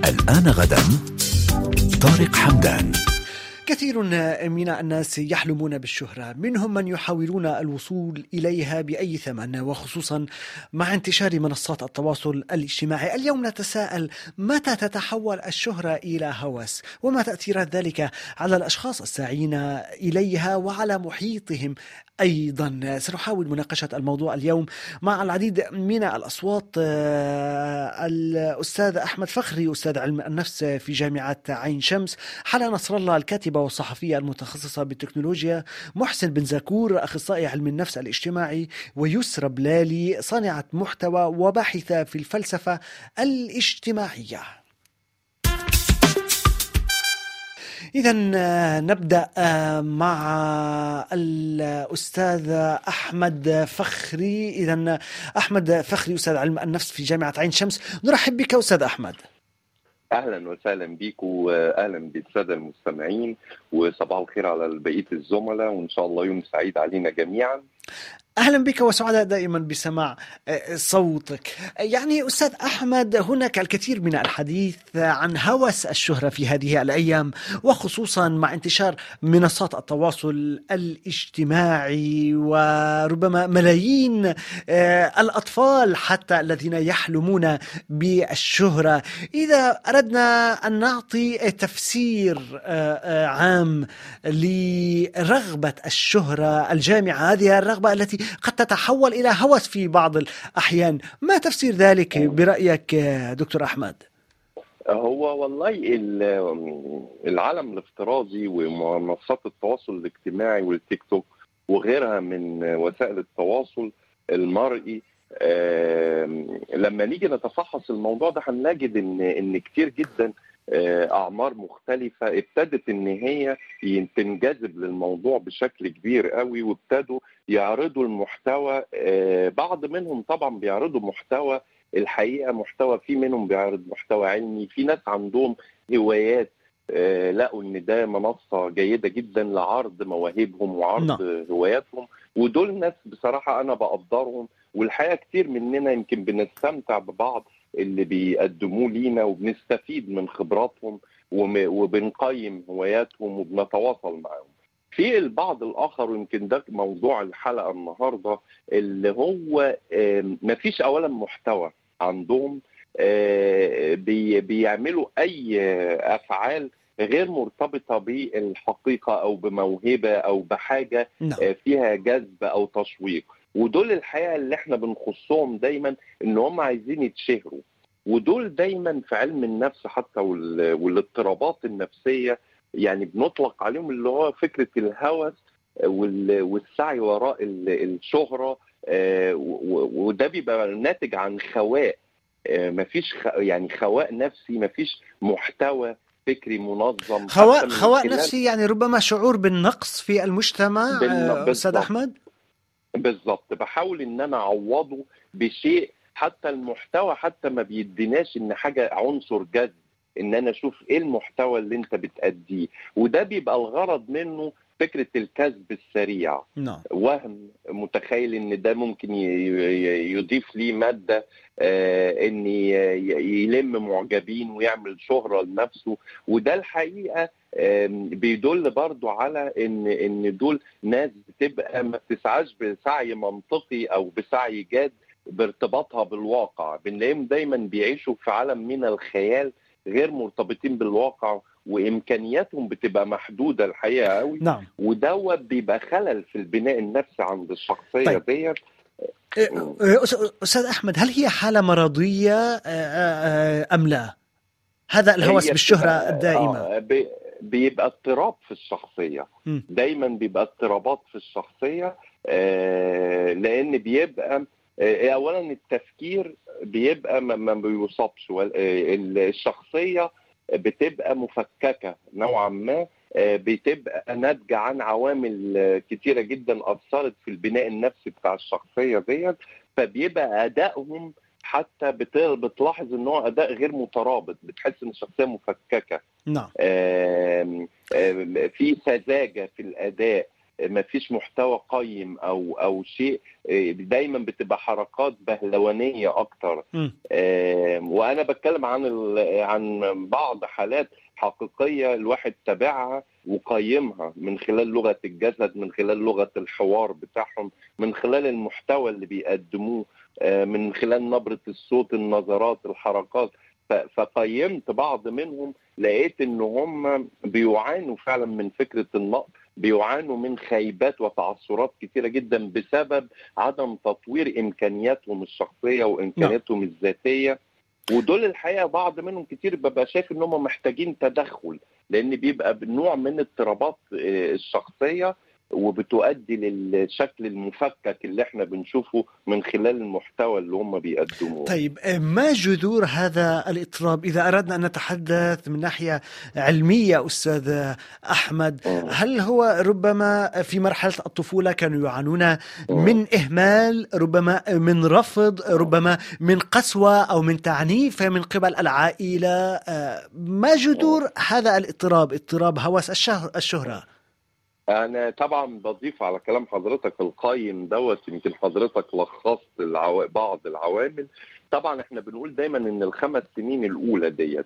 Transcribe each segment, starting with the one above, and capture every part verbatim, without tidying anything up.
الآن غدا طارق حمدان. كثير من الناس يحلمون بالشهرة، منهم من يحاولون الوصول إليها بأي ثمن، وخصوصا مع انتشار منصات التواصل الاجتماعي. اليوم نتساءل: متى تتحول الشهرة إلى هوس؟ وما تأثيرات ذلك على الأشخاص الساعين إليها وعلى محيطهم أيضا؟ سنحاول مناقشة الموضوع اليوم مع العديد من الأصوات. الأستاذ أحمد فخري، أستاذ علم النفس في جامعة عين شمس، حلا نصر الله الكاتبة والصحفية المتخصصة بالتكنولوجيا، محسن بن زكور أخصائي علم النفس الاجتماعي، ويسرى بلالي صانعة محتوى وباحثة في الفلسفة الاجتماعية. إذا نبدأ مع الأستاذ أحمد فخري. إذا أحمد فخري أستاذ علم النفس في جامعة عين شمس، نرحب بك أستاذ أحمد. أهلا وسهلا بك وأهلا بالسادة المستمعين، وصباح الخير على بقية الزملاء، وإن شاء الله يوم سعيد علينا جميعا. أهلا بك وسعداء دائما بسماع صوتك. يعني أستاذ أحمد، هناك الكثير من الحديث عن هوس الشهرة في هذه الأيام، وخصوصا مع انتشار منصات التواصل الاجتماعي، وربما ملايين الأطفال حتى الذين يحلمون بالشهرة. إذا أردنا أن نعطي تفسير عام لرغبة الشهرة الجامعة، هذه الرغبة التي قد تتحول إلى هوس في بعض الأحيان، ما تفسير ذلك برأيك دكتور أحمد؟ هو والله العالم الافتراضي ومنصات التواصل الاجتماعي والتيك توك وغيرها من وسائل التواصل المرئي، لما نيجي نتفحص الموضوع ده هنجد ان ان كتير جدا أعمار مختلفة ابتدت إن هي تنجذب للموضوع بشكل كبير قوي، وابتدوا يعرضوا المحتوى. بعض منهم طبعا بيعرضوا محتوى الحقيقة محتوى، في منهم بيعرض محتوى علمي، في ناس عندهم هوايات لقوا إن ده منصة جيدة جدا لعرض مواهبهم وعرض لا. هواياتهم، ودول ناس بصراحة أنا بقدرهم، والحقيقة كتير مننا يمكن بنستمتع ببعض اللي بيقدموه لينا وبنستفيد من خبراتهم وبنقيم هواياتهم وبنتواصل معهم. في البعض الآخر، ويمكن ده موضوع الحلقة النهاردة، اللي هو مفيش أولا محتوى عندهم، بيعملوا أي أفعال غير مرتبطة بالحقيقة أو بموهبة أو بحاجة فيها جذب أو تشويق، ودول الحقيقة اللي احنا بنخصهم دايما ان هم عايزين يتشهروا، ودول دايما في علم النفس حتى والاضطرابات النفسية يعني بنطلق عليهم اللي هو فكرة الهوس والسعي وراء الشهرة، وده بيبقى ناتج عن خواء، مفيش يعني خواء نفسي، مفيش محتوى فكري منظم. خواء خواء نفسي يعني ربما شعور بالنقص في المجتمع. أستاذ أحمد بالضبط، بحاول ان انا اعوضه بشيء، حتى المحتوى حتى ما بيديناش ان حاجه عنصر جذب، ان انا اشوف ايه المحتوى اللي انت بتأديه، وده بيبقى الغرض منه فكره الكسب السريع. نعم. وهم متخيل ان ده ممكن يضيف لي ماده، آه ان يلم معجبين ويعمل شهره لنفسه، وده الحقيقه بيدل برضو على ان ان دول ناس بتبقى ما بتسعاش بسعي منطقي او بسعي جاد بارتباطها بالواقع، بنلاقيهم دايما بيعيشوا في عالم من الخيال غير مرتبطين بالواقع، وامكانياتهم بتبقى محدوده الحقيقه قوي. نعم. ودوت بيبقى خلل في البناء النفسي عند الشخصيه. طيب. ديت استاذ احمد، هل هي حاله مرضيه ام لا هذا الهوس بالشهره الدائمه؟ بيبقى اضطراب في الشخصية، م. دايما بيبقى اضطرابات في الشخصية، آه لأن بيبقى آه أولا التفكير بيبقى ما بيوصبش، الشخصية بتبقى مفككة نوعا ما، آه بتبقى ناتجة عن عوامل كتيرة جدا أثرت في البناء النفسي بتاع الشخصية ديت، فبيبقى أدائهم حتى بتلاحظ ان هو اداء غير مترابط، بتحس ان الشخصيه مفككه. نعم. آم آم في سذاجه في الاداء، ما فيش محتوى قيم او او شيء، دايما بتبقى حركات بهلوانيه اكتر. وانا بتكلم عن عن بعض حالات حقيقيه الواحد تابعها وقيمها من خلال لغه الجسد، من خلال لغه الحوار بتاعهم، من خلال المحتوى اللي بيقدموه، من خلال نبره الصوت، النظرات، الحركات. فقيمت بعض منهم، لقيت ان هم بيعانوا فعلا من فكره النقد، بيعانوا من خيبات وتعثرات كثيره جدا بسبب عدم تطوير امكانياتهم الشخصيه وامكانياتهم الذاتيه. ودول الحقيقه بعض منهم كتير ببقى شايف ان هم محتاجين تدخل، لان بيبقى بنوع من اضطرابات الشخصيه وبتؤدي للشكل المفكك اللي احنا بنشوفه من خلال المحتوى اللي هم بيقدموه. طيب، ما جذور هذا الاضطراب إذا أردنا أن نتحدث من ناحية علمية أستاذ أحمد؟ هل هو ربما في مرحلة الطفولة كانوا يعانون من إهمال، ربما من رفض، ربما من قسوة أو من تعنيف من قبل العائلة؟ ما جذور هذا الاضطراب، اضطراب هوس الشهرة؟ أنا طبعا بضيف على كلام حضرتك القايم دوت، يمكن حضرتك لخصت العو... بعض العوامل. طبعا احنا بنقول دايما ان الخمس سنين الأولى ديت،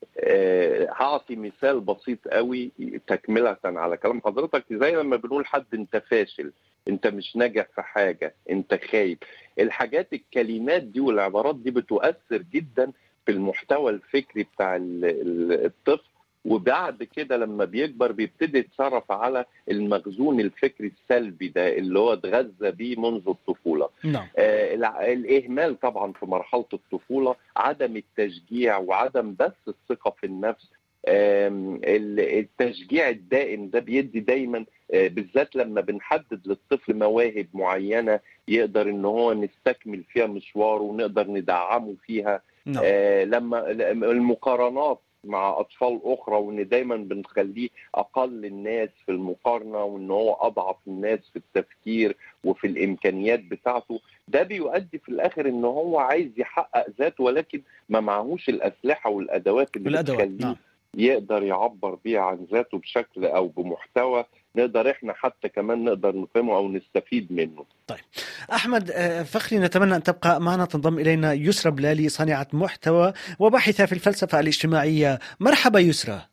أه هعطي مثال بسيط قوي تكملة على كلام حضرتك. زي لما بنقول حد انت فاشل، انت مش ناجح في حاجة، انت خايب. الحاجات، الكلمات دي والعبارات دي بتؤثر جدا في المحتوى الفكري بتاع الطفل، وبعد كده لما بيكبر بيبتدي يتصرف على المخزون الفكري السلبي ده اللي هو اتغذى بيه منذ الطفولة. نعم. آه الإهمال طبعا في مرحلة الطفولة، عدم التشجيع وعدم بس الثقة في النفس. آه التشجيع الدائم ده بيدي دايما، آه بالذات لما بنحدد للطفل مواهب معينة يقدر ان هو نستكمل فيها مشواره ونقدر ندعمه فيها. نعم. آه لما المقارنات مع أطفال أخرى، وإن دايما بنخليه أقل الناس في المقارنة، وإن هو أضعف الناس في التفكير وفي الإمكانيات بتاعته، ده بيؤدي في الآخر إن هو عايز يحقق ذاته، ولكن ما معهوش الأسلحة والأدوات اللي والأدوات. بتخليه نعم. يقدر يعبر بيها عن ذاته بشكل أو بمحتوى نقدر إحنا حتى كمان نقدر نقيمه أو نستفيد منه. طيب أحمد فخري، نتمنى أن تبقى معنا. تنضم إلينا يسرى بلالي، صانعة محتوى وباحثة في الفلسفة الاجتماعية. مرحبا يسرى.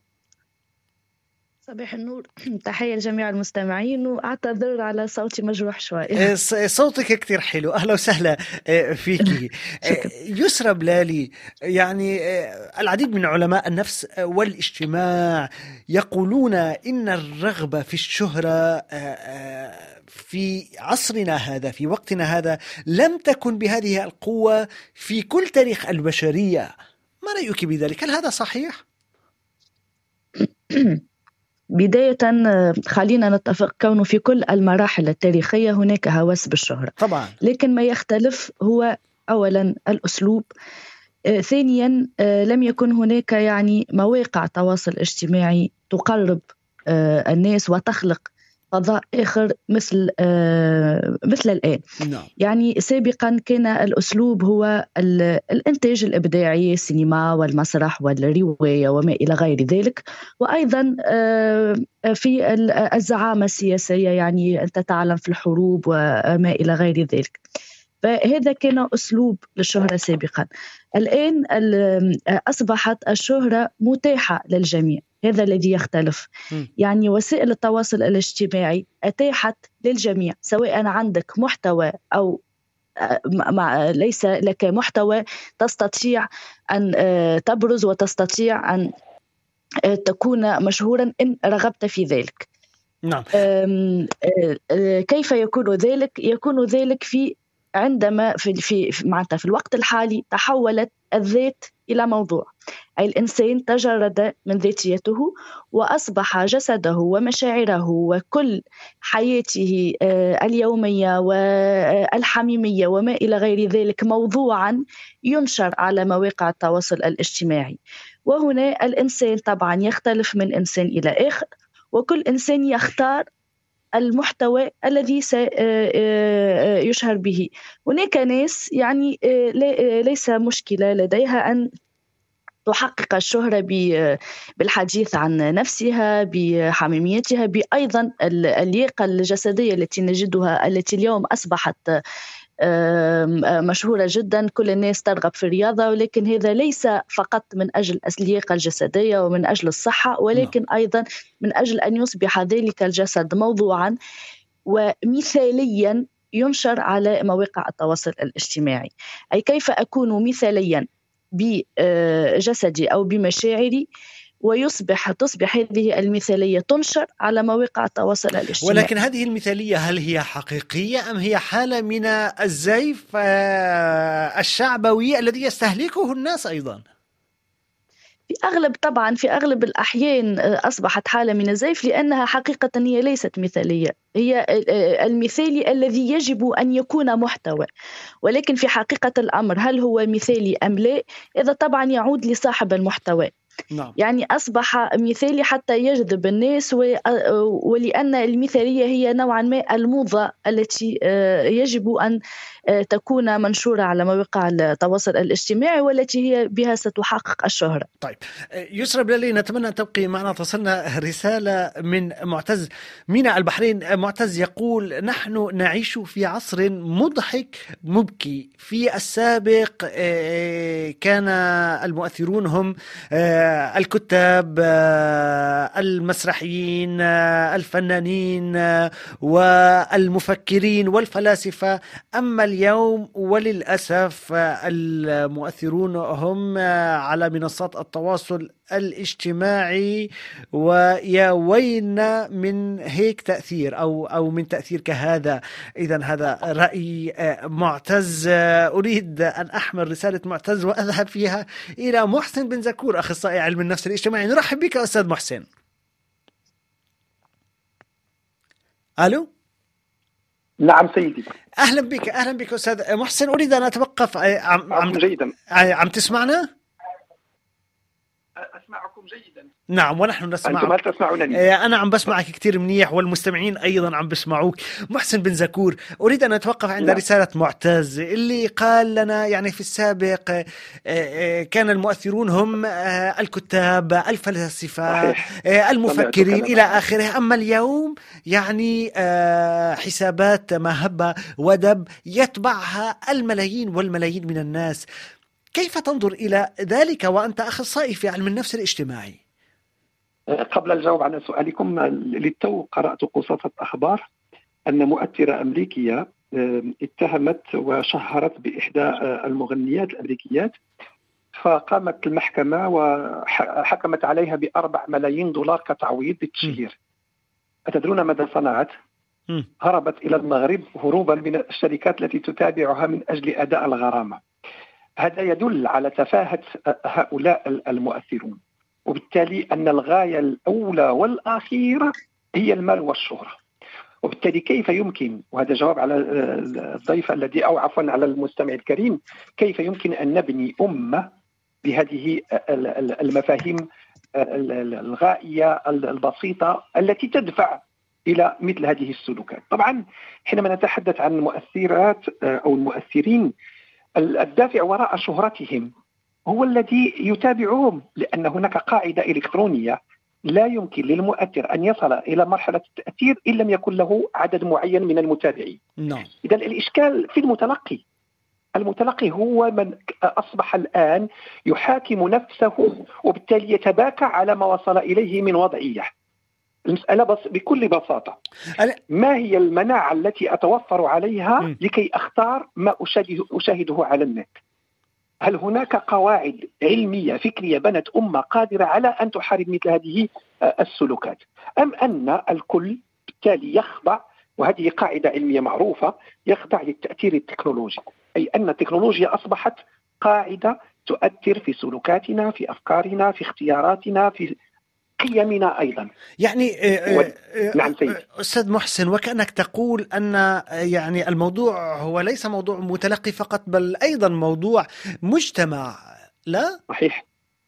صباح النور، تحية لجميع المستمعين، وأعتذر على صوتي مجروح شوي. صوتك كتير حلو، أهلا وسهلا فيكي. يسرى بلالي، يعني العديد من علماء النفس والاجتماع يقولون إن الرغبة في الشهرة في عصرنا هذا، في وقتنا هذا، لم تكن بهذه القوة في كل تاريخ البشرية. ما رأيك بذلك؟ هل هذا صحيح؟ بداية خلينا نتفق كونه في كل المراحل التاريخية هناك هوس بالشهرة طبعا، لكن ما يختلف هو أولا الأسلوب. آه، ثانيا آه، لم يكن هناك يعني مواقع تواصل اجتماعي تقرب آه، الناس وتخلق فضاء آخر مثل آه مثل الآن. نعم. يعني سابقا كان الأسلوب هو الإنتاج الإبداعي، السينما والمسرح والرواية وما إلى غير ذلك، وأيضا آه في الزعامة السياسية، يعني أنت تعلم في الحروب وما إلى غير ذلك. فهذا كان أسلوب للشهرة سابقا. الآن أصبحت الشهرة متاحة للجميع، هذا الذي يختلف. م. يعني وسائل التواصل الاجتماعي أتاحت للجميع، سواء عندك محتوى أو مع ليس لك محتوى، تستطيع أن تبرز وتستطيع أن تكون مشهورا إن رغبت في ذلك. نعم. كيف يكون ذلك؟ يكون ذلك في عندما في في معناتها في الوقت الحالي تحولت الذات إلى موضوع، أي الإنسان تجرد من ذاتيته وأصبح جسده ومشاعره وكل حياته اليومية والحميمية وما إلى غير ذلك موضوعا ينشر على مواقع التواصل الاجتماعي. وهنا الإنسان طبعا يختلف من إنسان إلى آخر، وكل إنسان يختار المحتوى الذي سيشهر به. هناك ناس يعني ليس مشكلة لديها أن تحقق الشهرة بالحديث عن نفسها، بحميميتها، بأيضا اللياقة الجسدية التي نجدها، التي اليوم أصبحت مشهورة جدا. كل الناس ترغب في الرياضة، ولكن هذا ليس فقط من أجل اللياقة الجسدية ومن أجل الصحة، ولكن أيضا من أجل أن يصبح ذلك الجسد موضوعا ومثاليا ينشر على مواقع التواصل الاجتماعي. أي كيف أكون مثاليا بجسدي أو بمشاعري، ويصبح تصبح هذه المثالية تنشر على مواقع التواصل الاجتماعي. ولكن هذه المثالية هل هي حقيقية أم هي حالة من الزيف الشعبوي الذي يستهلكه الناس أيضا؟ في أغلب طبعا في أغلب الأحيان أصبحت حالة من الزيف، لأنها حقيقة هي ليست مثالية، هي المثالي الذي يجب أن يكون محتوى. ولكن في حقيقة الأمر هل هو مثالي أم لا، إذا طبعا يعود لصاحب المحتوى. نعم. يعني أصبح مثالي حتى يجذب الناس، ولأن المثالية هي نوعا ما الموضة التي يجب أن تكون منشورة على مواقع التواصل الاجتماعي، والتي هي بها ستحقق الشهرة. طيب يسرى بلالي، نتمنى أن تبقي معنا. تصلنا رسالة من معتز ميناء البحرين. معتز يقول: نحن نعيش في عصر مضحك مبكي. في السابق كان المؤثرون هم الكتاب، المسرحيين، الفنانين والمفكرين والفلاسفة. أما اليوم وللأسف المؤثرون هم على منصات التواصل الاجتماعي، ويا ويلنا من هيك تأثير أو أو من تأثير كهذا. إذا هذا رأي معتز. أريد أن أحمل رسالة معتز وأذهب فيها إلى محسن بن زكور، أخصائي علم النفس الاجتماعي. نرحب بك أستاذ محسن. ألو. نعم سيدي. أهلا بك أهلا بك أستاذ محسن. أريد أن أتوقف. عم, عم جيدا. عم تسمعنا؟ أسمعكم جيدا. نعم ونحن نسمعك. أنتم هل تسمعونني؟ أنا عم بسمعك كتير منيح، والمستمعين أيضا عم بسمعوك. محسن بن زكور، أريد أن أتوقف عند لا. رسالة معتز اللي قال لنا يعني في السابق كان المؤثرون هم الكتاب، الفلاسفة، المفكرين إلى آخره. أما اليوم يعني حسابات مهبة ودب يتبعها الملايين والملايين من الناس. كيف تنظر إلى ذلك وأنت أخصائي في علم النفس الاجتماعي؟ قبل الجواب عن سؤالكم، للتو قرأت قصصة أخبار أن مؤثرة أمريكية اتهمت وشهرت بإحدى المغنيات الأمريكيات، فقامت المحكمة وحكمت عليها بأربع ملايين دولار كتعويض للتشهير. أتدرون ماذا صنعت؟ هربت إلى المغرب هروبا من الشركات التي تتابعها من أجل أداء الغرامة. هذا يدل على تفاهة هؤلاء المؤثرون، وبالتالي أن الغاية الأولى والأخيرة هي المال والشهرة. وبالتالي كيف يمكن، وهذا جواب على الضيف الذي أو عفوا على المستمع الكريم، كيف يمكن أن نبني أمة بهذه المفاهيم الغائية البسيطة التي تدفع إلى مثل هذه السلوكات؟ طبعا حينما نتحدث عن المؤثرات أو المؤثرين، الدافع وراء شهرتهم هو الذي يتابعهم، لأن هناك قاعدة إلكترونية لا يمكن للمؤثر أن يصل إلى مرحلة التأثير إن لم يكن له عدد معين من المتابعين. نعم. إذا الإشكال في المتلقي. المتلقي هو من أصبح الآن يحاكم نفسه، وبالتالي يتباكى على ما وصل إليه من وضعية. المسألة بس بكل بساطة، ما هي المناعة التي أتوفر عليها لكي أختار ما أشاهده على النت؟ هل هناك قواعد علمية فكرية بنت أمة قادرة على أن تحارب مثل هذه السلوكات، أم أن الكل بالتالي يخضع، وهذه قاعدة علمية معروفة، يخضع للتأثير التكنولوجي، أي أن التكنولوجيا أصبحت قاعدة تؤثر في سلوكاتنا، في أفكارنا، في اختياراتنا، في قيمنا أيضا. يعني و... نعم سيدي. أستاذ محسن، وكأنك تقول أن يعني الموضوع هو ليس موضوع متلقي فقط، بل أيضا موضوع مجتمع. لا؟ صحيح.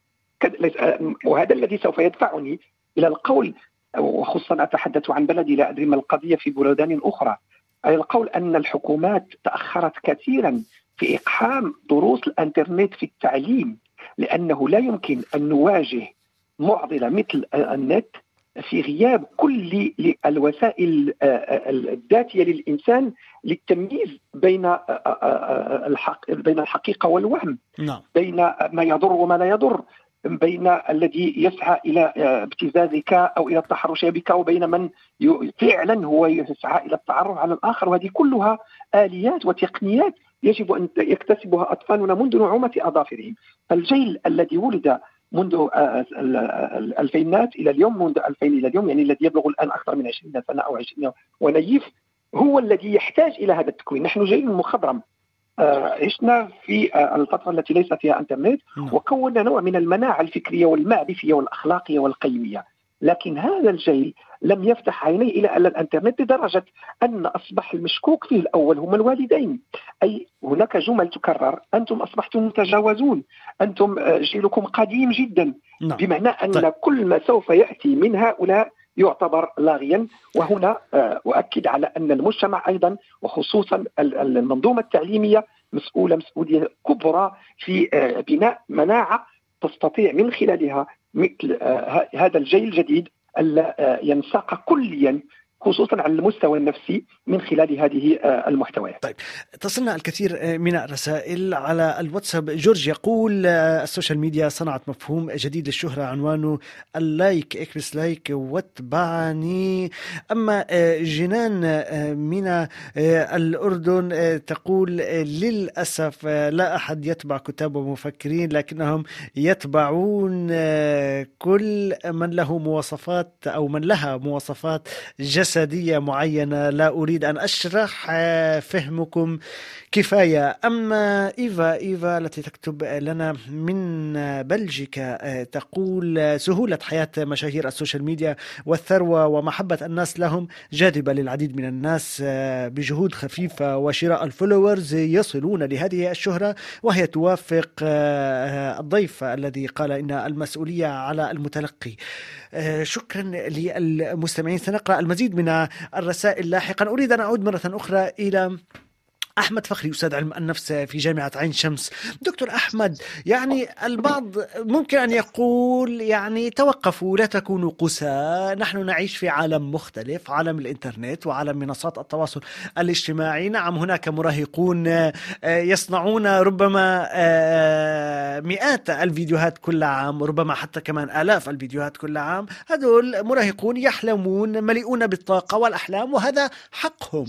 وهذا الذي سوف يدفعني إلى القول، وخصوصا أتحدث عن بلدي، لا أدري ما القضية في بلدان أخرى، أي القول أن الحكومات تأخرت كثيرا في إقحام دروس الإنترنت في التعليم، لأنه لا يمكن أن نواجه معضلة مثل النت في غياب كل الوسائل الذاتية للإنسان للتمييز بين الحق بين الحقيقة والوهم، نعم. بين ما يضر وما لا يضر، بين الذي يسعى إلى ابتزازك أو إلى التحرش بك وبين من فعلا هو يسعى إلى التعرف على الآخر. وهذه كلها آليات وتقنيات يجب أن يكتسبها أطفالنا منذ نعومة أظافرهم. فالجيل الذي ولد منذ الألفينات إلى اليوم، منذ ألفين إلى اليوم، يعني الذي يبلغ الآن أكثر من عشرين سنة أو عشرين ونيف، هو الذي يحتاج إلى هذا التكوين. نحن جيل مخضرم، عشنا في الفترة التي ليس فيها انترنت، وكوننا نوع من المناعة الفكرية والمعرفية والأخلاقية والقيمية. لكن هذا الجيل لم يفتح عينيه إلى أن الانترنت، لدرجة أن أصبح المشكوك فيه الأول هم الوالدين. أي هناك جمل تكرر: أنتم أصبحتم متجاوزون، أنتم جيلكم قديم جدا، بمعنى أن طيب. كل ما سوف يأتي من هؤلاء يعتبر لاغيا. وهنا أؤكد على أن المجتمع أيضا وخصوصا المنظومة التعليمية مسؤولة مسؤولية كبرى في بناء مناعة تستطيع من خلالها مثل هذا الجيل الجديد ألا ينساق كليا، خصوصا على المستوى النفسي، من خلال هذه المحتويات. طيب، تصلنا الكثير من الرسائل على الواتساب. جورج يقول: السوشيال ميديا صنعت مفهوم جديد للشهرة، عنوانه اللايك، اكبس لايك واتبعني. أما جنان من الأردن تقول: للأسف لا أحد يتبع كتاب ومفكرين، لكنهم يتبعون كل من له مواصفات أو من لها مواصفات جسدية جسدية معينة. لا أريد أن أشرح، فهمكم كفاية. أما إيفا إيفا التي تكتب لنا من بلجيكا تقول: سهولة حياة مشاهير السوشيال ميديا والثروة ومحبة الناس لهم جاذبة للعديد من الناس، بجهود خفيفة وشراء الفولورز يصلون لهذه الشهرة. وهي توافق الضيف الذي قال إن المسؤولية على المتلقي. شكرا للمستمعين، سنقرأ المزيد من الرسائل لاحقا. أريد أن أعود مرة أخرى إلى أحمد فخري، أستاذ علم النفس في جامعة عين شمس. دكتور أحمد، يعني البعض ممكن أن يقول يعني توقفوا، لا تكونوا قساة، نحن نعيش في عالم مختلف، عالم الإنترنت وعالم منصات التواصل الاجتماعي. نعم، هناك مراهقون يصنعون ربما مئات الفيديوهات كل عام، ربما حتى كمان آلاف الفيديوهات كل عام. هذول مراهقون يحلمون، مليئون بالطاقة والأحلام، وهذا حقهم.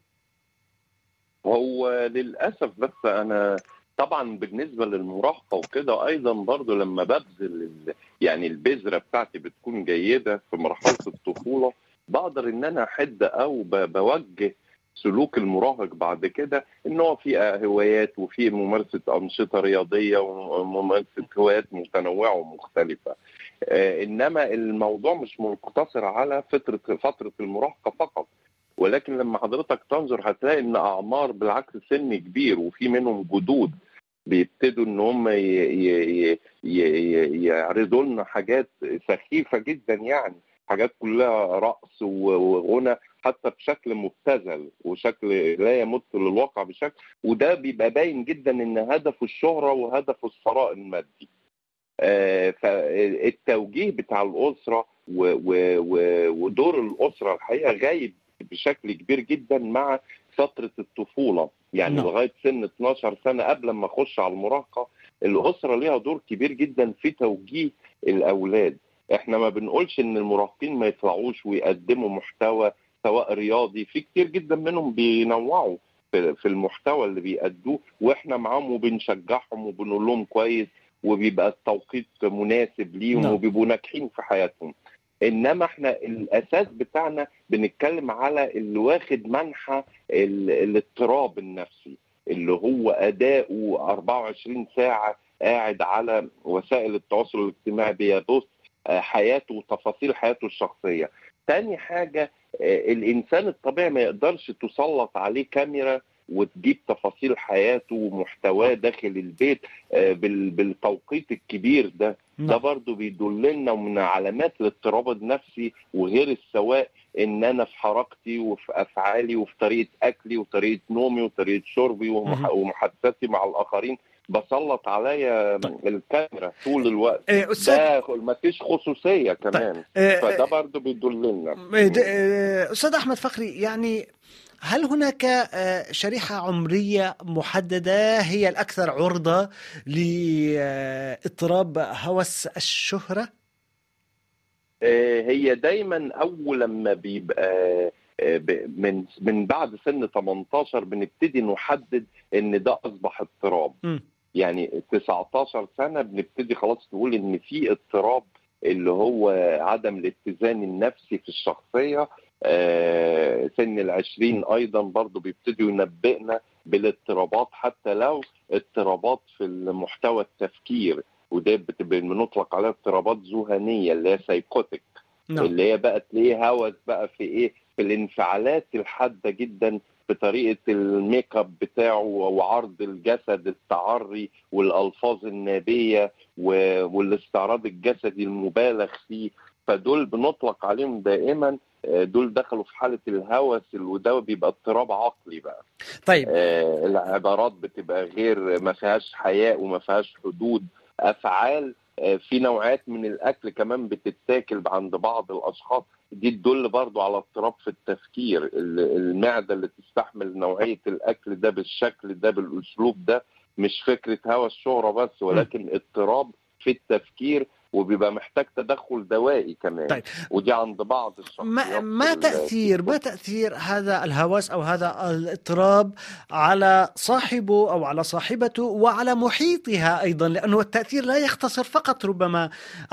هو للأسف، بس أنا طبعا بالنسبة للمراهقة وكده أيضا برضو لما ببذل يعني البذرة بتاعتي بتكون جيدة في مرحلة الطفولة، بقدر إن أنا أحد أو بوجه سلوك المراهق بعد كده، إنه في هوايات وفي ممارسة أنشطة رياضية وممارسة هوايات متنوعة ومختلفة. إنما الموضوع مش مقتصر على فترة فترة المراهقة فقط، ولكن لما حضرتك تنظر هتلاقي ان اعمار بالعكس سن كبير، وفي منهم جدود بيبتدوا ان هم يعرضوا لنا حاجات سخيفه جدا، يعني حاجات كلها رقص وغنى حتى بشكل مبتذل وشكل لا يمت للواقع بشكل، وده بيبقى باين جدا ان هدفه الشهره وهدفه الثراء المادي. فالتوجيه بتاع الاسره ودور الاسره الحقيقه غايب بشكل كبير جدا مع فترة الطفولة، يعني no. لغاية سن اتناشر سنة قبل ما اخش على المراهقة. الأسرة ليها دور كبير جدا في توجيه الأولاد. احنا ما بنقولش ان المراهقين ما يطلعوش ويقدموا محتوى سواء رياضي، في كتير جدا منهم بينوعوا في المحتوى اللي بيقدوه، واحنا معاهم وبنشجعهم وبنقول لهم كويس، وبيبقى التوقيت مناسب ليهم no. وبيبقوا ناجحين في حياتهم. انما احنا الاساس بتاعنا بنتكلم على اللي واخد منحى الاضطراب النفسي، اللي هو اداؤه أربعة وعشرين ساعة قاعد على وسائل التواصل الاجتماعي بيبث حياته وتفاصيل حياته الشخصية. تاني حاجة، الانسان الطبيعي ما يقدرش تسلط عليه كاميرا وتجيب تفاصيل حياته ومحتواه داخل البيت بالتوقيت الكبير ده. ده برضو بيدلنا من علامات الاضطراب النفسي وغير السواء، ان انا في حركتي وفي افعالي وفي طريقة اكلي وطريقة نومي وطريقة شربي ومحادثتي مع الاخرين بسلط عليا الكاميرا طول الوقت. إيه، أستاذ ده ما فيش خصوصيه كمان. إيه، فده برضو بيدلنا. إيه، د- إيه، أستاذ أحمد فخري، يعني هل هناك آه، شريحة عمرية محددة هي الأكثر عرضة لاضطراب هوس الشهرة؟ آه، هي دايما اول لما بيبقى آه، ب- من من بعد سن ثمانية عشر بنبتدي نحدد ان ده اصبح اضطراب. م. يعني تسعة عشر سنه بنبتدي خلاص نقول ان في اضطراب اللي هو عدم الاتزان النفسي في الشخصيه. آه، سن العشرين ايضا برضو بيبتدوا ينبئنا بالاضطرابات، حتى لو اضطرابات في المحتوى التفكير، وده بتبقى بنطلق عليها اضطرابات ذهنيه اللي هي سايكوتيك. نعم. اللي هي بقى تلاقيه هوس بقى في ايه، في الانفعالات الحاده جدا، في طريقه الميك اب بتاعه وعرض الجسد، التعري والالفاظ النابيه و- والاستعراض الجسدي المبالغ فيه. فدول بنطلق عليهم دائما آه، دول دخلوا في حاله الهوس، وده بيبقى اضطراب عقلي بقى. طيب، آه، العبارات بتبقى غير، ما فيهاش حياء وما فيهاش حدود. افعال آه، في نوعات من الاكل كمان بتتاكل عند بعض الاشخاص، دي تدل برضو على اضطراب في التفكير. ال- المعده اللي تستحمل نوعيه الاكل ده بالشكل ده بالاسلوب ده، مش فكره هوس شهره بس، ولكن اضطراب في التفكير، وبيبقى محتاج تدخل دوائي كمان. طيب. ودي عند بعض ما الشخصيات. ما في تأثير ما التيك توك. تأثير هذا الهوس أو هذا الاضطراب على صاحبه أو على صاحبته وعلى محيطها أيضا؟ لأنه التأثير لا يختصر فقط ربما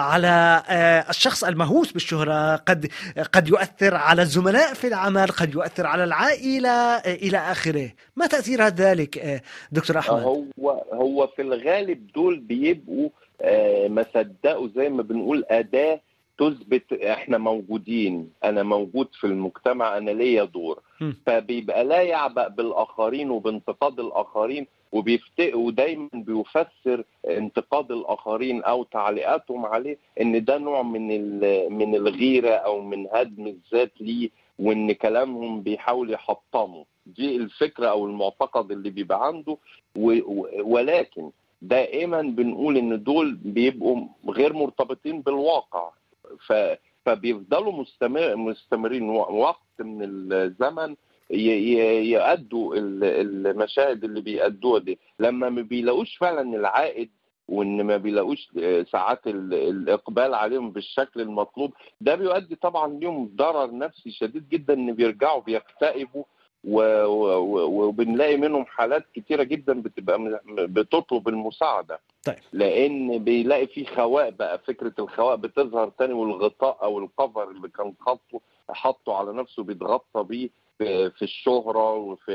على آه، الشخص المهووس بالشهرة، قد قد يؤثر على الزملاء في العمل، قد يؤثر على العائلة آه، إلى آخره. ما تأثير ذلك آه، دكتور أحمد؟ هو هو في الغالب دول بيبقوا آه، ما صدقوا زي ما بنقول أداة تثبت احنا موجودين، انا موجود في المجتمع، انا ليا دور. م. فبيبقى لا يعبأ بالاخرين وبانتقاد الاخرين، وبيفتق ودايما بيفسر انتقاد الاخرين او تعليقاتهم عليه ان ده نوع من ال- من الغيره او من هدم الذات ليه، وان كلامهم بيحاول يحطمه. دي الفكره او المعتقد اللي بيبقى عنده. و- و- ولكن دائما بنقول ان دول بيبقوا غير مرتبطين بالواقع. ف فبيفضلوا مستمر مستمرين وقت من الزمن ي- ي- يأدوا ال- المشاهد اللي بيأدوها دي، لما ما بيلاقوش فعلا العائد، وان ما بيلاقوش ساعات ال- الاقبال عليهم بالشكل المطلوب، ده بيؤدي طبعا ليهم ضرر نفسي شديد جدا، ان بيرجعوا بيكتئبوا. و- و- وبنلاقي منهم حالات كتيرة جدا بتبقى م- بتطلب المساعدة. طيب. لان بيلاقي في خواء بقى، فكره الخواء بتظهر تاني، والغطاء او الكفر اللي كان حاطه حاطه على نفسه بيتغطى بيه في في الشهره، وفي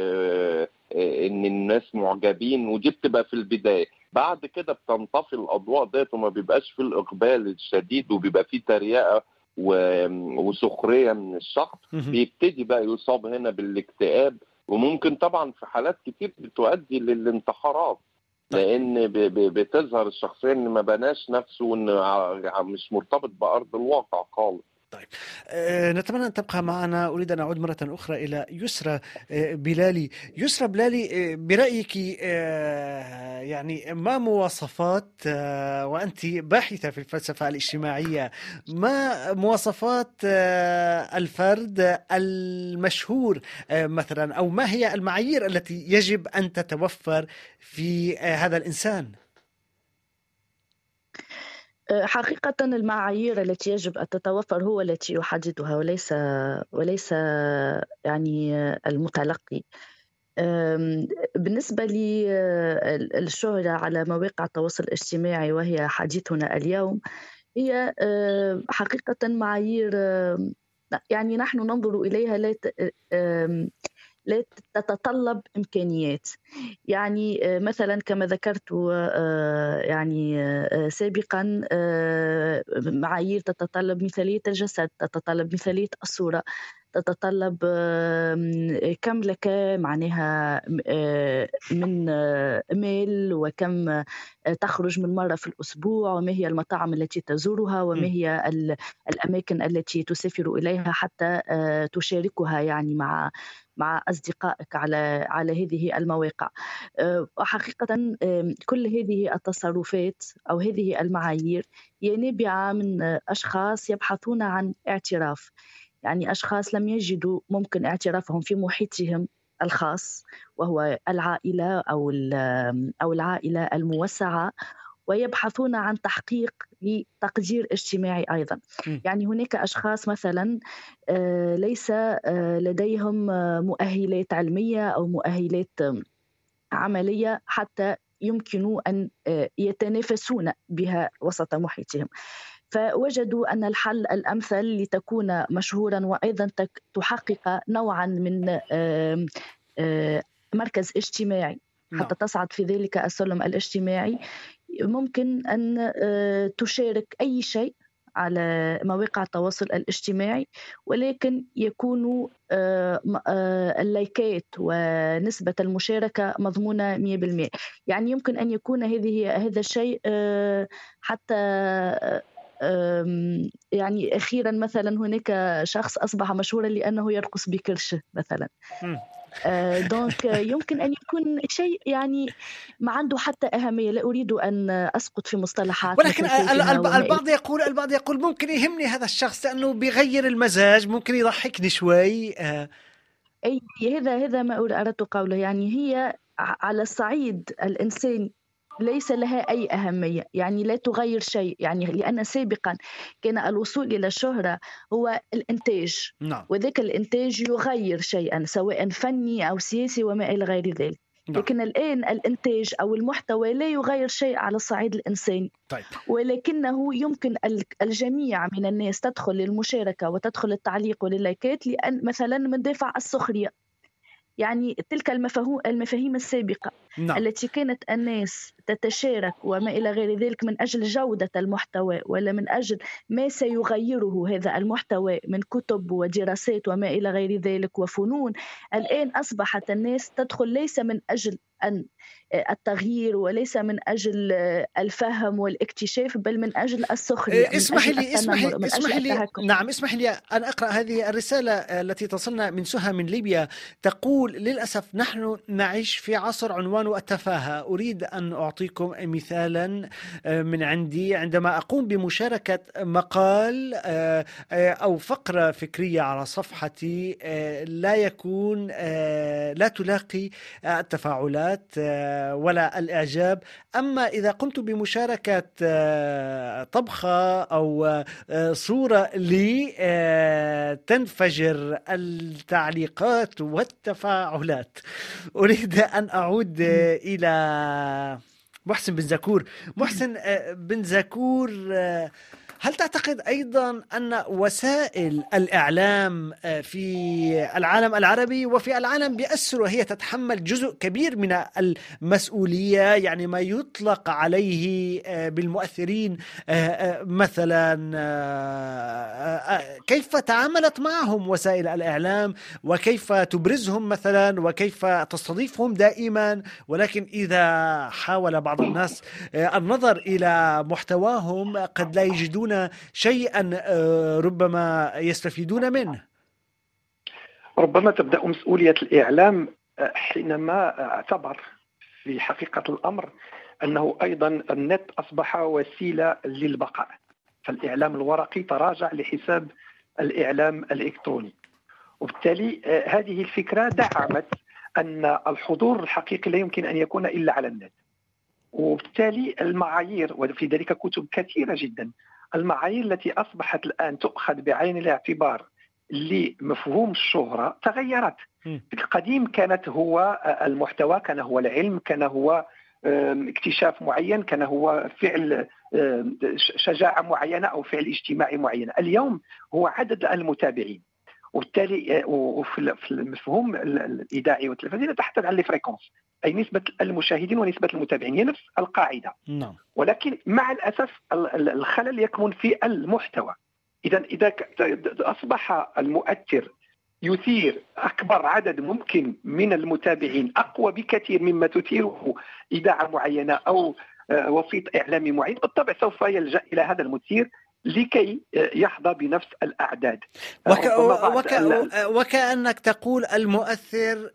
ان الناس معجبين. ودي بتبقى في البدايه، بعد كده بتنطفي الاضواء ديت وما بيبقاش في الاقبال الشديد، وبيبقى في تريقه و- وسخريه من الشخص. مهم. بيبتدي بقى يصاب هنا بالاكتئاب، وممكن طبعا في حالات كتير بتؤدي للانتحارات. لان ب- ب- بتظهر الشخصيه ان ما بناش نفسه، وان ع- مش مرتبط بارض الواقع خالص. آه، نتمنى أن تبقى معنا. أريد أن أعود مرة أخرى إلى يسرى آه، بلالي. يسرى بلالي، آه، برأيك آه، يعني ما مواصفات، آه، وأنت باحثة في الفلسفة الاجتماعية، ما مواصفات آه، الفرد المشهور آه، مثلا، أو ما هي المعايير التي يجب أن تتوفر في آه، هذا الإنسان؟ حقيقة المعايير التي يجب أن تتوفر هو التي يحددها، وليس وليس يعني المتلقي. أم، بالنسبة لي آه، الشهرة على مواقع التواصل الاجتماعي، وهي حديثنا اليوم، هي آه، حقيقة معايير آه، يعني نحن ننظر إليها لا ت- آم، لا تتطلب إمكانيات. يعني آه، مثلا كما ذكرت آه، يعني آه، سابقا، آه، معايير تتطلب مثالية الجسد، تتطلب مثالية الصورة، تتطلب آم، كم لك معناها آه، من آه، مال، وكم آه، تخرج من مرة في الأسبوع، وما هي المطاعم التي تزورها، وما م. هي ال- الأماكن التي تسافر إليها حتى آه، تشاركها يعني مع مع أصدقائك على على هذه المواقع. وحقيقة كل هذه التصرفات أو هذه المعايير هي نابعة من أشخاص يبحثون عن اعتراف، يعني أشخاص لم يجدوا ممكن اعترافهم في محيطهم الخاص وهو العائلة أو أو العائلة الموسعة، ويبحثون عن تحقيق لتقدير اجتماعي أيضا. م. يعني هناك أشخاص مثلا ليس لديهم مؤهلات علمية أو مؤهلات عملية حتى يمكنوا أن يتنافسون بها وسط محيطهم، فوجدوا أن الحل الأمثل لتكون مشهورا وأيضا تحقق نوعا من مركز اجتماعي حتى تصعد في ذلك السلم الاجتماعي، ممكن أن تشارك أي شيء على مواقع التواصل الاجتماعي، ولكن يكون اللايكات ونسبة المشاركة مضمونة مئة بالمئة. يعني يمكن أن يكون هذه هذا الشيء حتى يعني أخيرا مثلا هناك شخص أصبح مشهورا لأنه يرقص بكرشه مثلا. دونك يمكن أن يكون شيء يعني ما عنده حتى أهمية. لا أريد أن أسقط في مصطلحات، ولكن البعض يقول البعض يقول ممكن يهمني هذا الشخص لأنه بيغير المزاج، ممكن يضحكني شوي. أي هذا هذا ما أردت قوله، يعني هي على الصعيد الإنساني ليس لها أي أهمية، يعني لا تغير شيء، يعني لأن سابقا كان الوصول إلى الشهرة هو الإنتاج، نعم. وذلك الإنتاج يغير شيئا سواء فني أو سياسي وما إلى غير ذلك. نعم. لكن الآن الإنتاج أو المحتوى لا يغير شيء على الصعيد الإنساني. طيب. ولكنه يمكن الجميع من الناس تدخل للمشاركة وتدخل للتعليق ولللايكات لأن مثلا من دافع السخرية، يعني تلك المفاهيم المفاهيم السابقة. نعم. التي كانت الناس تتشارك وما إلى غير ذلك من أجل جودة المحتوى ولا من أجل ما سيغيره هذا المحتوى من كتب ودراسات وما إلى غير ذلك وفنون، الآن أصبحت الناس تدخل ليس من أجل أن التغيير وليس من أجل الفهم والاكتشاف بل من أجل السخرية. اسمح لي اسمح لي اسمح لي نعم اسمح لي أن أقرأ هذه الرسالة التي تصلنا من سهى من ليبيا. تقول: للأسف نحن نعيش في عصر عنوانه التفاهة. أريد أن أعطيكم مثالا من عندي. عندما أقوم بمشاركة مقال أو فقرة فكرية على صفحتي لا يكون لا تلاقي التفاعلات ولا الإعجاب. أما إذا قمت بمشاركة طبخة أو صورة لي تنفجر التعليقات والتفاعلات. أريد أن أعود إلى محسن بن زكور. محسن بن زكور، هل تعتقد أيضا أن وسائل الإعلام في العالم العربي وفي العالم بأسر وهي تتحمل جزء كبير من المسؤولية، يعني ما يطلق عليه بالمؤثرين مثلا، كيف تعاملت معهم وسائل الإعلام وكيف تبرزهم مثلا وكيف تستضيفهم دائما، ولكن إذا حاول بعض الناس النظر إلى محتواهم قد لا يجدون شيئا ربما يستفيدون منه؟ ربما تبدأ مسؤولية الإعلام حينما اعتبر في حقيقة الأمر أنه أيضا النت أصبح وسيلة للبقاء، فالإعلام الورقي تراجع لحساب الإعلام الإلكتروني، وبالتالي هذه الفكرة دعمت أن الحضور الحقيقي لا يمكن أن يكون إلا على النت. وبالتالي المعايير، وفي ذلك كتب كثيرة جدا، المعايير التي أصبحت الآن تؤخذ بعين الاعتبار لمفهوم الشهرة تغيرت. في القديم كانت هو المحتوى، كان هو العلم، كان هو اكتشاف معين، كان هو فعل شجاعة معينة أو فعل اجتماعي معين. اليوم هو عدد المتابعين، وبالتالي وفي المفهوم الإذاعي والتلفزيوني نتحدث عن الفريكونس، أي نسبة المشاهدين ونسبة المتابعين، هي نفس القاعدة. نعم. ولكن مع الأسف الخلل يكمن في المحتوى. إذا إذا أصبح المؤثر يثير أكبر عدد ممكن من المتابعين، أقوى بكثير مما تثيره إذاعة معينة أو وسيط إعلامي معين، بالطبع سوف يلجأ إلى هذا المثير لكي يحظى بنفس الأعداد. وك... وك... وكأنك تقول المؤثر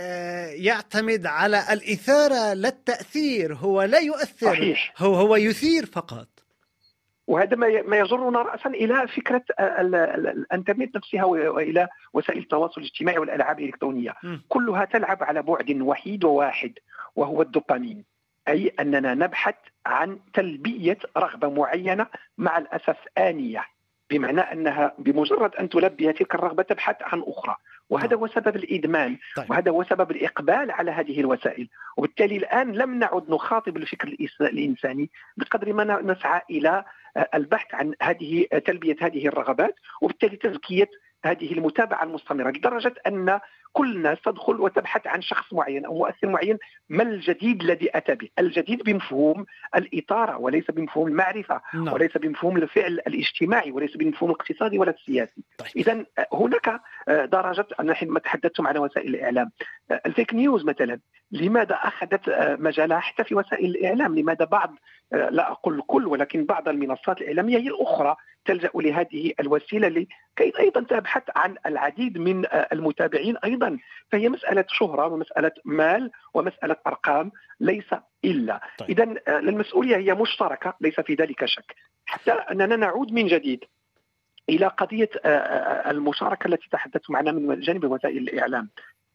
يعتمد على الإثارة لا التأثير، هو لا يؤثر. صحيح. هو هو يثير فقط. وهذا ما يجرنا رأسا إلى فكرة الانترنت نفسها وإلى وسائل التواصل الاجتماعي والألعاب الإلكترونية. م. كلها تلعب على بعد وحيد وواحد، وهو الدوبامين، أي أننا نبحث عن تلبية رغبة معينة، مع الأسف آنية، بمعنى أنها بمجرد أن تلبي تلك الرغبة تبحث عن أخرى، وهذا هو سبب الإدمان. طيب. وهذا هو سبب الإقبال على هذه الوسائل. وبالتالي الآن لم نعد نخاطب الفكر الإنساني بقدر ما نسعى إلى البحث عن هذه تلبية هذه الرغبات، وبالتالي تزكية هذه المتابعة المستمرة، لدرجة أن كل الناس تدخل وتبحث عن شخص معين أو مؤثر معين. ما الجديد الذي أتى به؟ الجديد بمفهوم الإثارة، وليس بمفهوم المعرفة. no. وليس بمفهوم الفعل الاجتماعي، وليس بمفهوم الاقتصادي ولا السياسي. طيب. إذن هناك درجة. أنا حينما تحدثتم عن وسائل الإعلام، الفيك نيوز مثلا، لماذا أخذت مجالها حتى في وسائل الإعلام؟ لماذا بعض، لا أقول كل، ولكن بعض المنصات الإعلامية هي الأخرى تلجأ لهذه الوسيلة لكي أيضا تبحث عن العديد من المتابعين أيضا. فهي مسألة شهرة ومسألة مال ومسألة أرقام، ليس إلا. طيب. إذن المسؤولية هي مشتركة، ليس في ذلك شك، حتى أننا نعود من جديد إلى قضية المشاركة التي تحدثتم عنها من جانب وسائل الإعلام.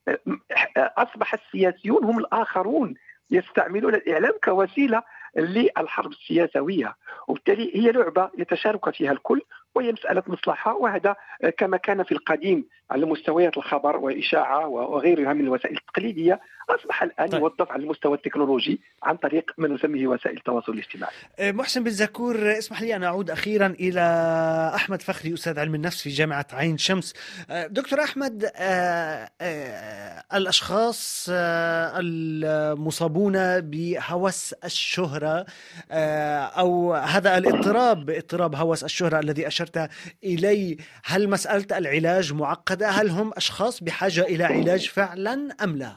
أصبح السياسيون هم الآخرون يستعملون الإعلام كوسيلة للحرب السياسية، وبالتالي هي لعبة يتشارك فيها الكل، وهي مسألة مصلحة. وهذا كما كان في القديم على مستويات الخبر وإشاعة وغيرها من الوسائل التقليدية، أصبح الآن طيب. يوظف على المستوى التكنولوجي عن طريق ما نسميه وسائل التواصل الاجتماعي. محسن بن زكور، اسمح لي أن أعود أخيرا إلى أحمد فخري، أستاذ علم النفس في جامعة عين شمس. دكتور أحمد، الأشخاص المصابون بهوس الشهرة أو هذا الاضطراب، اضطراب هوس الشهرة الذي أشرت إليه، هل مسألة العلاج معقدة؟ هل هم أشخاص بحاجة إلى علاج فعلا أم لا؟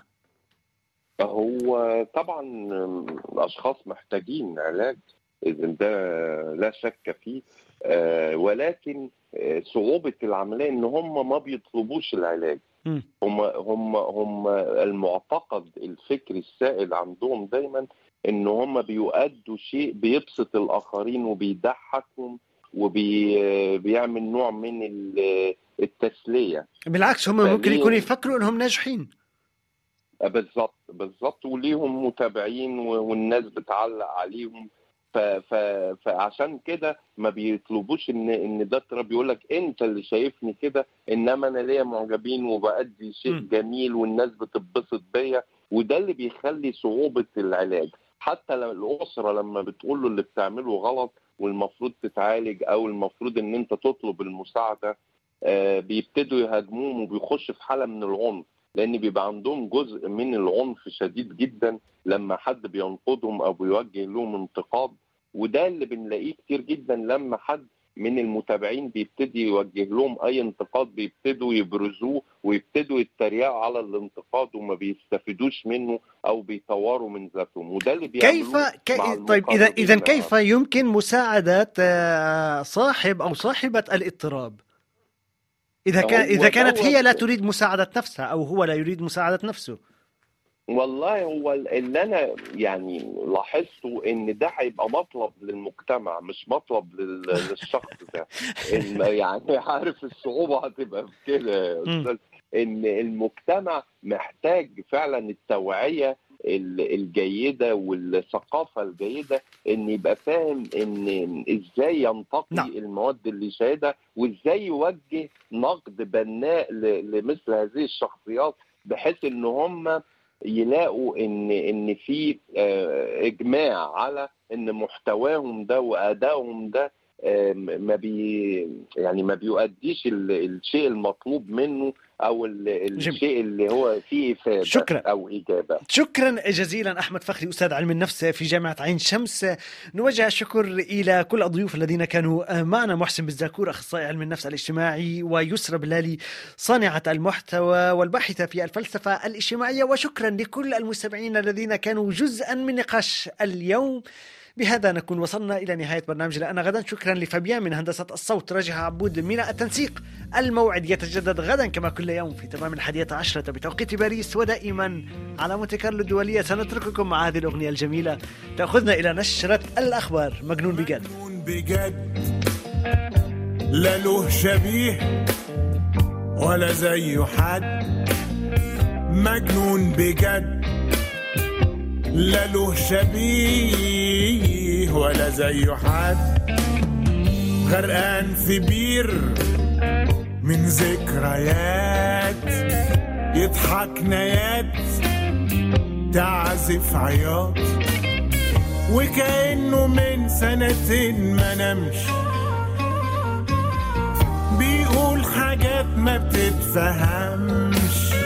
هو طبعا الأشخاص محتاجين علاج، إذن ده لا شك فيه، ولكن صعوبة العملية إن هم ما بيطلبوش العلاج. هم هم هم المعتقد الفكري السائد عندهم دايما إن هم بيؤدوا شيء بيبسط الآخرين وبيضحكهم وبيعمل نوع من التسلية. بالعكس، هم ممكن يكونوا يفكروا إنهم ناجحين. بالضبط بالضبط، وليهم متابعين والناس بتعلق عليهم، ف... ف... فعشان كده ما بيطلبوش ان ان ده بيقول لك انت اللي شايفني كده، انما انا ليا معجبين وبأدي شيء م. جميل والناس بتتبسط بيا، وده اللي بيخلي صعوبة العلاج. حتى لما الأسرة لما بتقول له اللي بتعمله غلط والمفروض تتعالج او المفروض ان انت تطلب المساعدة، آه بيبتدوا يهاجموهم وبيخش في حالة من العنف، لأن بيبقى عندهم جزء من العنف شديد جدا لما حد بينقضهم أو بيوجه لهم انتقاد. وده اللي بنلاقيه كتير جدا لما حد من المتابعين بيبتدي يوجه لهم أي انتقاد بيبتدوا يبرزوه ويبتدوا يتريقوا على الانتقاد وما بيستفيدوش منه أو بيطوروا من ذاتهم، وده اللي بيعملوه. كيف كي... طيب إذا إذا كيف يمكن مساعدة صاحب أو صاحبة الاضطراب إذا كان إذا كانت هي لا تريد مساعدة نفسها أو هو لا يريد مساعدة نفسه؟ والله هو اللي أنا يعني لاحظته إن ده هيبقى مطلب للمجتمع مش مطلب للشخص ده. يعني عارف الصعوبة هتبقى في كده، إن المجتمع محتاج فعلا التوعية الجيدة والثقافة الجيدة، ان يبقى فاهم ان ازاي ينتقي نعم. المواد اللي شاهدها، وازاي يوجه نقد بناء لمثل هذه الشخصيات، بحيث ان هم يلاقوا ان ان في اجماع على ان محتواهم ده وادائهم ده ما بي يعني ما بيؤديش الشيء المطلوب منه او الشيء اللي هو فيه افاده شكرا. او اجابه. شكرا جزيلا احمد فخري، استاذ علم النفس في جامعه عين شمس. نوجه الشكر الى كل الضيوف الذين كانوا معنا: محسن بن زكور اخصائي علم النفس الاجتماعي، ويسرى بلالي صانعه المحتوى والباحثه في الفلسفه الاجتماعيه. وشكرا لكل المستمعين الذين كانوا جزءا من نقاش اليوم. بهذا نكون وصلنا إلى نهاية برنامجنا أنا غدا. شكرا لفابيان من هندسة الصوت، رجع عبود من التنسيق. الموعد يتجدد غدا كما كل يوم في تمام الحادية عشرة بتوقيت باريس، ودائما على مونتي كارلو الدولية. سنترككم مع هذه الأغنية الجميلة تأخذنا إلى نشرة الأخبار. مجنون بجد، مجنون بجد، لا له شبيه ولا زيه حد. مجنون بجد، لا له شبيه ولا زيه حد. غرقان في بير من ذكريات، يضحك نيات تعزف عياط، وكأنه من سنتين ما نمش. بيقول حاجات ما بتتفهمش،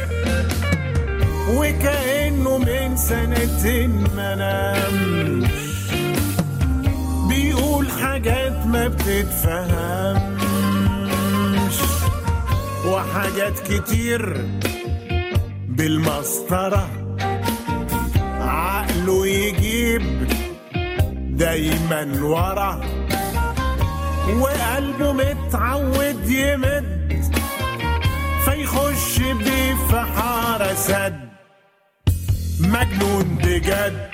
وكأنه من سنتين ما نمش. بيقول حاجات ما بتتفهمش، وحاجات كتير بالمسطرة عقله يجيب دايما ورا، وقلبه متعود يمد فيخش بيه في حارة سد. مجنون بجد.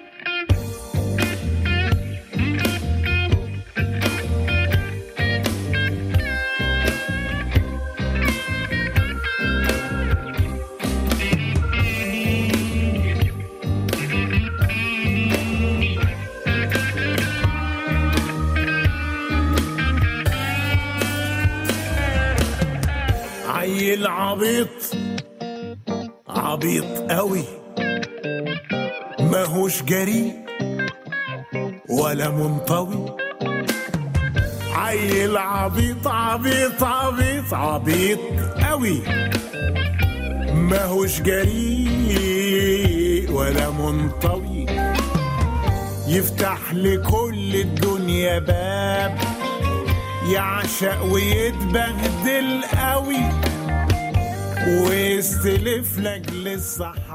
عيل عبيط عبيط قوي، ماهوش جريء ولا منطوي. عيل عبيط عبيط عبيط عبيط قوي، ماهوش جريء ولا منطوي. يفتح لكل الدنيا باب، يعشق ويتبهدل قوي، ويستلف لاجل الصح.